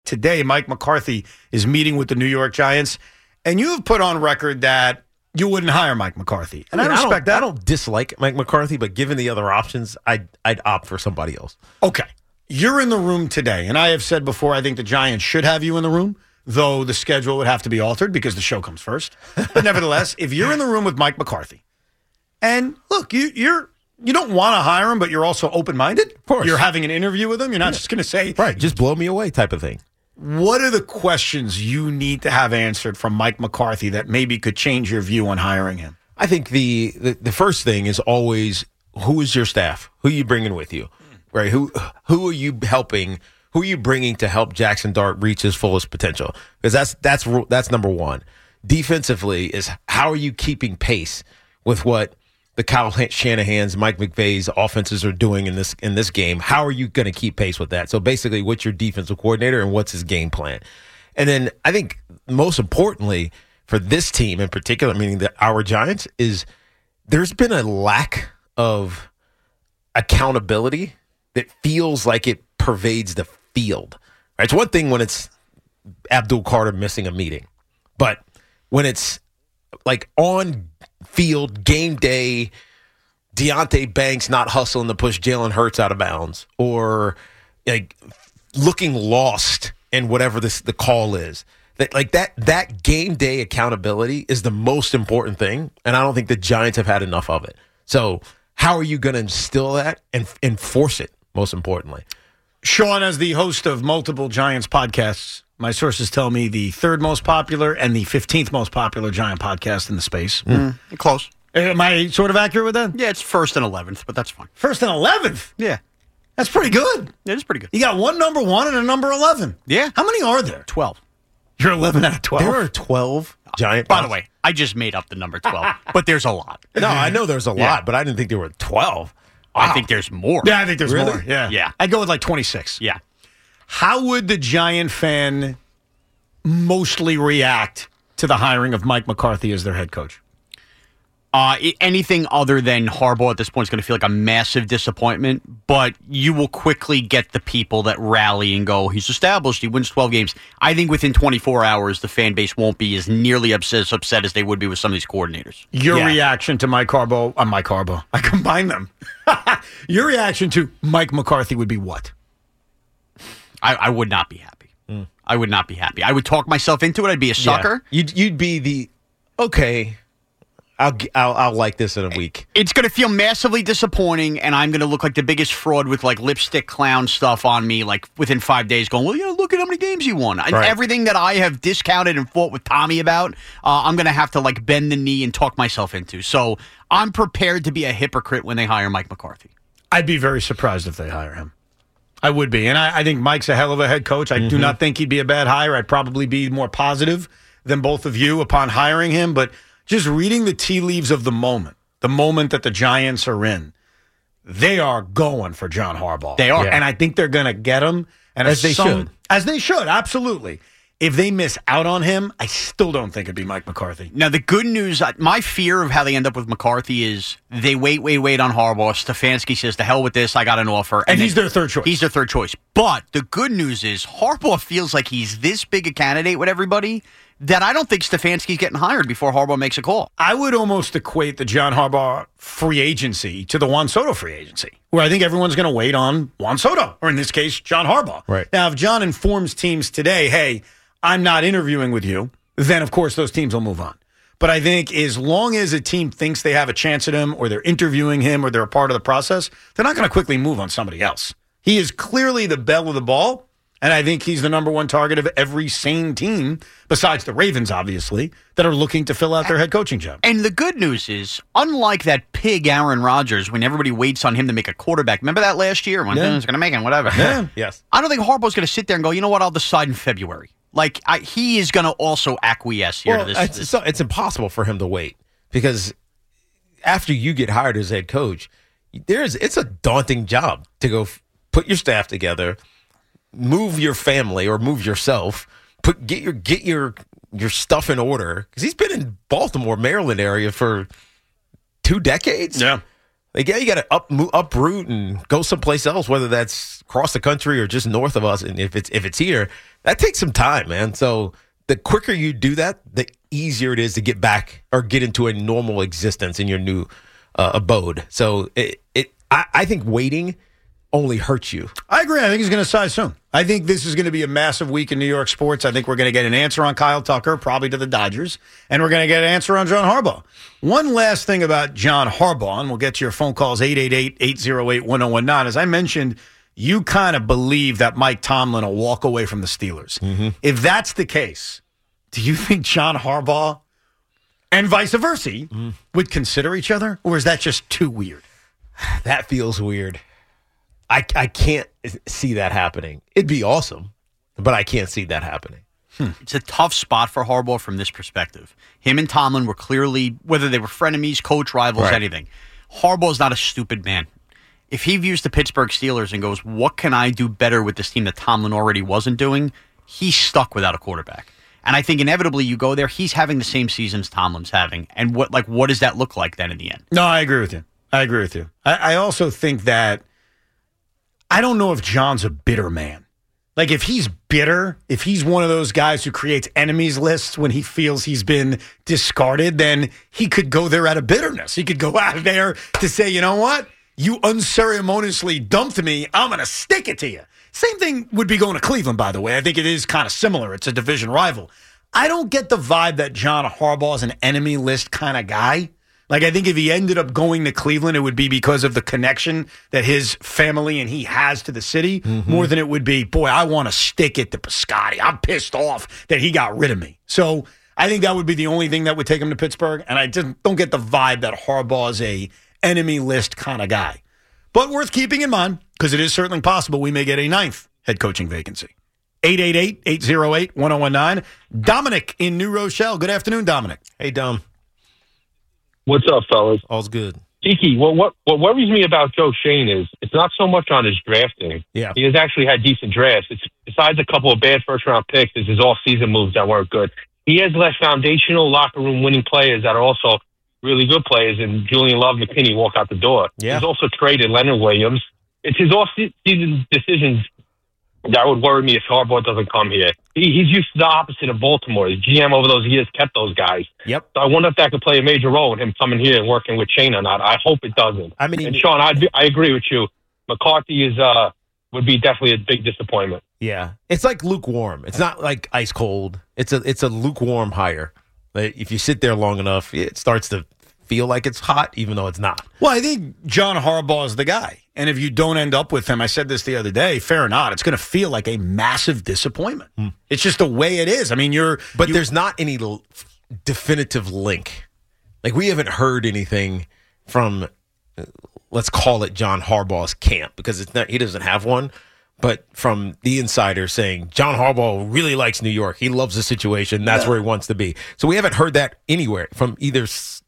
today Mike McCarthy is meeting with the New York Giants, and you have put on record that you wouldn't hire Mike McCarthy. And I respect that. I don't dislike Mike McCarthy, but given the other options, I'd opt for somebody else. Okay. You're in the room today, and I have said before I think the Giants should have you in the room, though the schedule would have to be altered because the show comes first. But nevertheless, if you're in the room with Mike McCarthy, and look, you don't want to hire him, but you're also open-minded. Of course. You're having an interview with him. You're not just going to say, right, just blow me away type of thing. What are the questions you need to have answered from Mike McCarthy that maybe could change your view on hiring him? I think the first thing is always, who is your staff? Who are you bringing with you? Right? Who are you helping? Who are you bringing to help Jackson Dart reach his fullest potential? Because that's number one. Defensively is how are you keeping pace with what the Kyle Shanahan's, Mike McVay's offenses are doing in this game? How are you going to keep pace with that? So basically, what's your defensive coordinator and what's his game plan? And then I think most importantly for this team in particular, meaning our Giants, is there's been a lack of accountability that feels like it pervades the field. Right? It's one thing when it's Abdul Carter missing a meeting, but when it's like on field game day, Deonte Banks not hustling to push Jalen Hurts out of bounds, or like looking lost in whatever the call is. That game day accountability is the most important thing, and I don't think the Giants have had enough of it. So how are you going to instill that and enforce it, most importantly? Sean, as the host of multiple Giants podcasts, my sources tell me the third most popular and the 15th most popular Giant podcast in the space. Close. Am I sort of accurate with that? Yeah, it's first and 11th, but that's fine. First and 11th? Yeah. That's pretty good. It is pretty good. You got one number 1 and a number 11. Yeah. How many are there? 12. You're 11 out of 12. There are 12 Giant. By the way, I just made up the number 12, but there's a lot. No, I know there's a lot, but I didn't think there were 12. I think there's more. Yeah, I think there's Really? more. Yeah. Yeah. I'd go with like 26. Yeah. How would the Giant fan mostly react to the hiring of Mike McCarthy as their head coach? Anything other than Harbaugh at this point is going to feel like a massive disappointment, but you will quickly get the people that rally and go, he's established, he wins 12 games. I think within 24 hours, the fan base won't be as nearly upset as they would be with some of these coordinators. Your reaction to Mike Harbaugh, I combine them. Your reaction to Mike McCarthy would be what? I would not be happy. I would not be happy. I would talk myself into it. I'd be a sucker. Yeah. You'd be the, okay, I'll like this in a week. It's going to feel massively disappointing, and I'm going to look like the biggest fraud with like lipstick clown stuff on me, like within 5 days going, well, look at how many games you won. And everything that I have discounted and fought with Tommy about, I'm going to have to like bend the knee and talk myself into. So I'm prepared to be a hypocrite when they hire Mike McCarthy. I'd be very surprised if they hire him. I would be. And I think Mike's a hell of a head coach. I do not think he'd be a bad hire. I'd probably be more positive than both of you upon hiring him. But just reading the tea leaves of the moment that the Giants are in, they are going for John Harbaugh. They are. Yeah. And I think they're going to get him. And As they should. As they should, absolutely. If they miss out on him, I still don't think it'd be Mike McCarthy. Now, the good news, my fear of how they end up with McCarthy is they wait on Harbaugh. Stefanski says, to hell with this, I got an offer. And he's their third choice. He's their third choice. But the good news is Harbaugh feels like he's this big a candidate with everybody that I don't think Stefanski's getting hired before Harbaugh makes a call. I would almost equate the John Harbaugh free agency to the Juan Soto free agency, where I think everyone's going to wait on Juan Soto, or in this case, John Harbaugh. Right. Now, if John informs teams today, hey, I'm not interviewing with you, then, of course, those teams will move on. But I think as long as a team thinks they have a chance at him, or they're interviewing him, or they're a part of the process, they're not going to quickly move on somebody else. He is clearly the belle of the ball, and I think he's the number one target of every sane team, besides the Ravens, obviously, that are looking to fill out their head coaching job. And the good news is, unlike that pig Aaron Rodgers, when everybody waits on him to make a quarterback, remember that last year? When he's going to make him, whatever. Yeah. Yes. I don't think Harbaugh's going to sit there and go, you know what, I'll decide in February. Like, he is going to also acquiesce here to this. It's impossible for him to wait, because after you get hired as head coach, it's a daunting job to go put your staff together, move your family or move yourself, get your stuff in order, because he's been in Baltimore, Maryland area for 2 decades. Yeah. Like, yeah, you got to uproot and go someplace else, whether that's across the country or just north of us. And if it's here, that takes some time, man. So the quicker you do that, the easier it is to get back or get into a normal existence in your new abode. So I think waiting only hurts you. I agree. I think he's going to sign soon. I think this is going to be a massive week in New York sports. I think we're going to get an answer on Kyle Tucker, probably to the Dodgers, and we're going to get an answer on John Harbaugh. One last thing about John Harbaugh, and we'll get to your phone calls, 888-808-1019. As I mentioned, you kind of believe that Mike Tomlin will walk away from the Steelers. Mm-hmm. If that's the case, do you think John Harbaugh and vice versa would consider each other, or is that just too weird? That feels weird. I can't see that happening. It'd be awesome, but I can't see that happening. It's a tough spot for Harbaugh from this perspective. Him and Tomlin were clearly, whether they were frenemies, coach, rivals, anything. Harbaugh's not a stupid man. If he views the Pittsburgh Steelers and goes, what can I do better with this team that Tomlin already wasn't doing, he's stuck without a quarterback. And I think inevitably you go there, he's having the same seasons Tomlin's having. And what does that look like then in the end? No, I agree with you. I also think that I don't know if John's a bitter man. Like, if he's bitter, if he's one of those guys who creates enemies lists when he feels he's been discarded, then he could go there out of bitterness. He could go out there to say, you know what? You unceremoniously dumped me. I'm going to stick it to you. Same thing would be going to Cleveland, by the way. I think it is kind of similar. It's a division rival. I don't get the vibe that John Harbaugh is an enemy list kind of guy. Like, I think if he ended up going to Cleveland, it would be because of the connection that his family and he has to the city more than it would be, boy, I want to stick it to Piscotty. I'm pissed off that he got rid of me. So I think that would be the only thing that would take him to Pittsburgh. And I just don't get the vibe that Harbaugh is a enemy list kind of guy. But worth keeping in mind, because it is certainly possible we may get a 9th head coaching vacancy. 888-808-1019. Dominic in New Rochelle. Good afternoon, Dominic. Hey, Dom. What's up, fellas? All's good. Tiki, what worries me about Joe Shane is it's not so much on his drafting. Yeah. He has actually had decent drafts. It's besides a couple of bad first-round picks, it's his off-season moves that weren't good. He has less foundational locker room winning players that are also really good players, and Julian Love, McKinney walk out the door. Yeah. He's also traded Leonard Williams. It's his off-season decisions that would worry me if Harbaugh doesn't come here. He's used to the opposite of Baltimore. His GM over those years kept those guys. Yep. So I wonder if that could play a major role in him coming here and working with Shane or not. I hope it doesn't. I mean, and Sean, I agree with you. McCarthy would be definitely a big disappointment. Yeah, it's like lukewarm. It's not like ice cold. It's a lukewarm hire. If you sit there long enough, it starts to feel like it's hot, even though it's not. Well, I think John Harbaugh is the guy. And if you don't end up with him, I said this the other day, fair or not, it's going to feel like a massive disappointment. It's just the way it is. I mean, there's not any definitive link. Like, we haven't heard anything from, let's call it John Harbaugh's camp, because he doesn't have one. But from the insider saying John Harbaugh really likes New York. He loves the situation. That's where he wants to be. So we haven't heard that anywhere from either,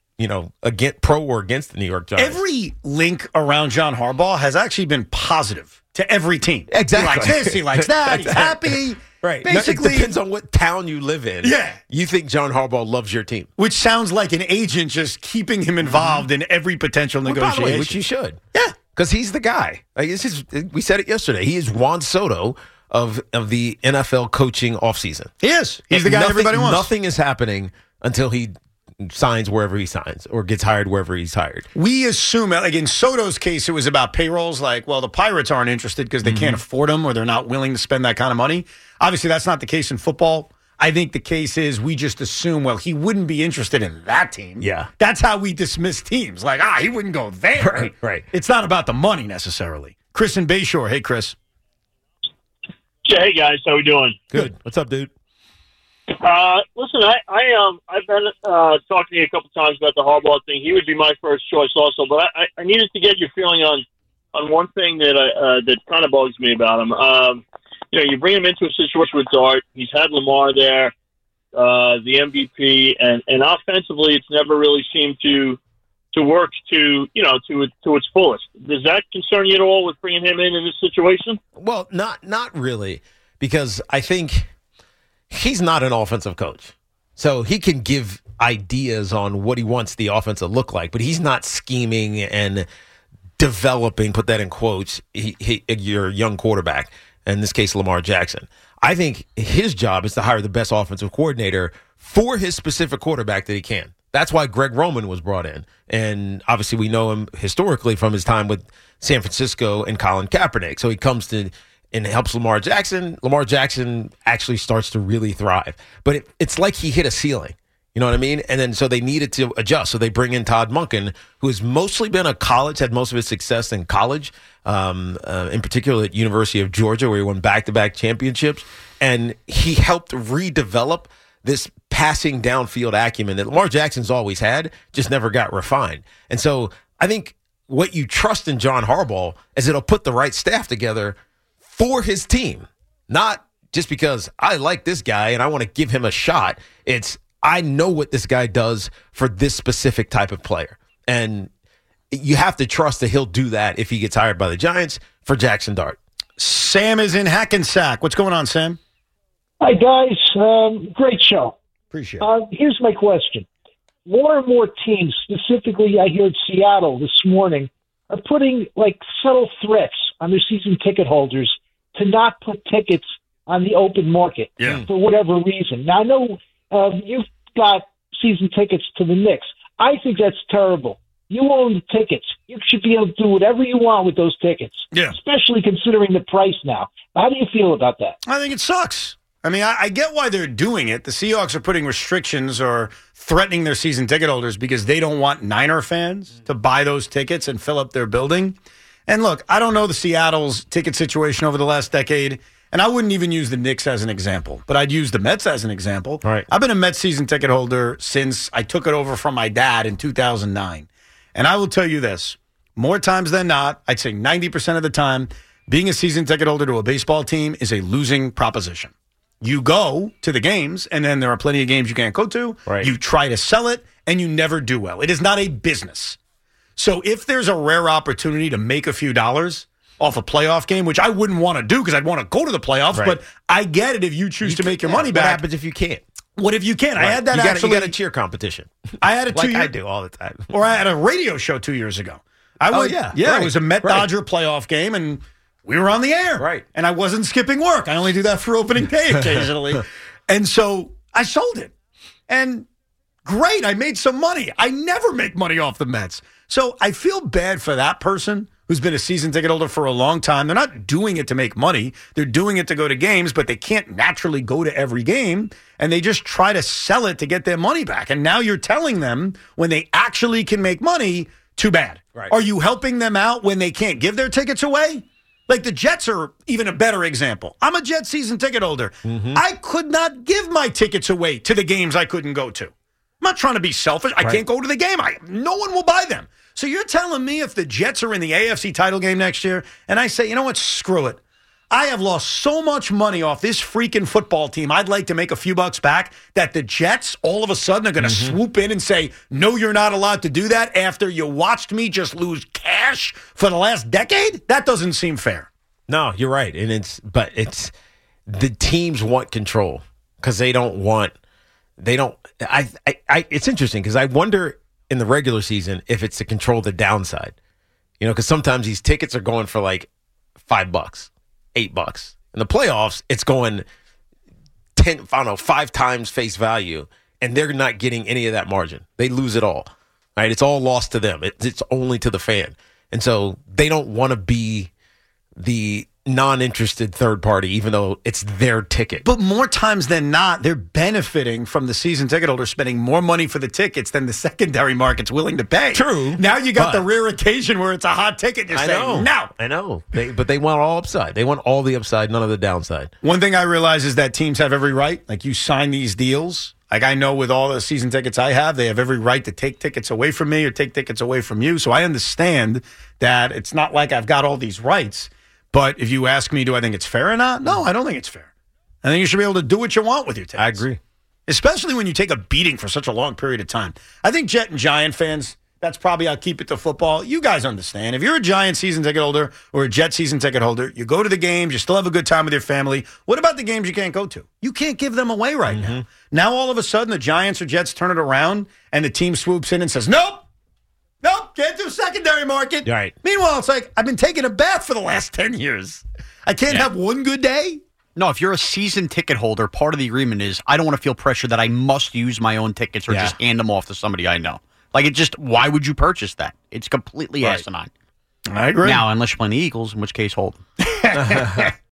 against pro or against the New York Giants. Every link around John Harbaugh has actually been positive to every team. Exactly. He likes this, he likes that, he's happy. Right. Basically, it depends on what town you live in. Yeah. You think John Harbaugh loves your team. Which sounds like an agent just keeping him involved in every potential negotiation. By the way, which you should. Yeah. Because he's the guy. Like, we said it yesterday. He is Juan Soto of the NFL coaching offseason. He is. He's the guy everybody wants. Nothing is happening until he signs wherever he signs or gets hired wherever he's hired. We assume, like in Soto's case, it was about payrolls. Like, well, the Pirates aren't interested because they can't afford them or they're not willing to spend that kind of money. Obviously, that's not the case in football. I think the case is we just assume, well, he wouldn't be interested in that team. Yeah. That's how we dismiss teams. Like, he wouldn't go there. Right. It's not about the money necessarily. Chris in Bayshore. Hey, Chris. Yeah, hey, guys. How we doing? Good. What's up, dude? Listen, I've been talking to you a couple times about the Harbaugh thing. He would be my first choice also, but I needed to get your feeling on one thing that kind of bugs me about him. You bring him into a situation with Dart. He's had Lamar there, the MVP, and offensively, it's never really seemed to work to its fullest. Does that concern you at all with bringing him in this situation? Well, not really, because I think he's not an offensive coach. So he can give ideas on what he wants the offense to look like, but he's not scheming and developing, put that in quotes, your young quarterback, in this case Lamar Jackson. I think his job is to hire the best offensive coordinator for his specific quarterback that he can. That's why Greg Roman was brought in. And obviously we know him historically from his time with San Francisco and Colin Kaepernick. So he comes to and helps Lamar Jackson. Lamar Jackson actually starts to really thrive. But it's like he hit a ceiling. You know what I mean? And then so they needed to adjust. So they bring in Todd Monken, who has mostly been a college, had most of his success in college, in particular at University of Georgia, where he won back-to-back championships. And he helped redevelop this passing downfield acumen that Lamar Jackson's always had, just never got refined. And so I think what you trust in John Harbaugh is it'll put the right staff together for his team, not just because I like this guy and I want to give him a shot. It's I know what this guy does for this specific type of player. And you have to trust that he'll do that if he gets hired by the Giants for Jackson Dart. Sam is in Hackensack. What's going on, Sam? Hi, guys. Great show. Appreciate it. Here's my question. More and more teams, specifically I heard Seattle this morning, are putting like subtle threats on their season ticket holders to not put tickets on the open market for whatever reason. Now, I know you've got season tickets to the Knicks. I think that's terrible. You own the tickets. You should be able to do whatever you want with those tickets, especially considering the price now. How do you feel about that? I think it sucks. I mean, I get why they're doing it. The Seahawks are putting restrictions or threatening their season ticket holders because they don't want Niner fans to buy those tickets and fill up their building. And look, I don't know the Seattle's ticket situation over the last decade, and I wouldn't even use the Knicks as an example, but I'd use the Mets as an example. Right. I've been a Mets season ticket holder since I took it over from my dad in 2009. And I will tell you this, more times than not, I'd say 90% of the time, being a season ticket holder to a baseball team is a losing proposition. You go to the games, and then there are plenty of games you can't go to. Right. You try to sell it, and you never do well. It is not a business. So if there's a rare opportunity to make a few dollars off a playoff game, which I wouldn't want to do because I'd want to go to the playoffs, but I get it if you choose to make your money back. What happens if you can't? What if you can't? Right. I had that you got a cheer competition. I had it like I do all the time. Or I had a radio show 2 years ago. Right. It was a Met-Dodger playoff game, and we were on the air. Right. And I wasn't skipping work. I only do that for opening day occasionally. And so I sold it. And great, I made some money. I never make money off the Mets. So I feel bad for that person who's been a season ticket holder for a long time. They're not doing it to make money. They're doing it to go to games, but they can't naturally go to every game. And they just try to sell it to get their money back. And now you're telling them when they actually can make money, too bad. Right. Are you helping them out when they can't give their tickets away? Like the Jets are even a better example. I'm a Jets season ticket holder. Mm-hmm. I could not give my tickets away to the games I couldn't go to. I'm not trying to be selfish. I can't go to the game. No one will buy them. So you're telling me if the Jets are in the AFC title game next year, and I say, you know what, screw it. I have lost so much money off this freaking football team, I'd like to make a few bucks back, that the Jets all of a sudden are going to swoop in and say, no, you're not allowed to do that after you watched me just lose cash for the last decade? That doesn't seem fair. No, you're right. And it's the teams want control because it's interesting because I wonder in the regular season if it's to control the downside, because sometimes these tickets are going for like $5, $8. In the playoffs, it's going 5 times face value, and they're not getting any of that margin. They lose it all, right? It's all lost to them. It's only to the fan. And so they don't want to be the non-interested third party, even though it's their ticket. But more times than not, they're benefiting from the season ticket holder spending more money for the tickets than the secondary market's willing to pay. True. Now you got the rare occasion where it's a hot ticket. You're saying, no. I know. But they want all upside. They want all the upside, none of the downside. One thing I realize is that teams have every right. Like you sign these deals. Like I know with all the season tickets I have, they have every right to take tickets away from me or take tickets away from you. So I understand that it's not like I've got all these rights. But if you ask me, do I think it's fair or not? No, I don't think it's fair. I think you should be able to do what you want with your tickets. I agree. Especially when you take a beating for such a long period of time. I think Jet and Giant fans, that's probably I'll keep it to football. You guys understand. If you're a Giant season ticket holder or a Jet season ticket holder, you go to the games, you still have a good time with your family. What about the games you can't go to? You can't give them away right now. Now all of a sudden the Giants or Jets turn it around and the team swoops in and says, nope, Can't do secondary market. Right. Meanwhile, it's like, I've been taking a bath for the last 10 years. I can't have one good day? No, if you're a season ticket holder, part of the agreement is I don't want to feel pressure that I must use my own tickets or just hand them off to somebody I know. Like, why would you purchase that? It's completely asinine. I agree. Now, unless you're playing the Eagles, in which case, hold them.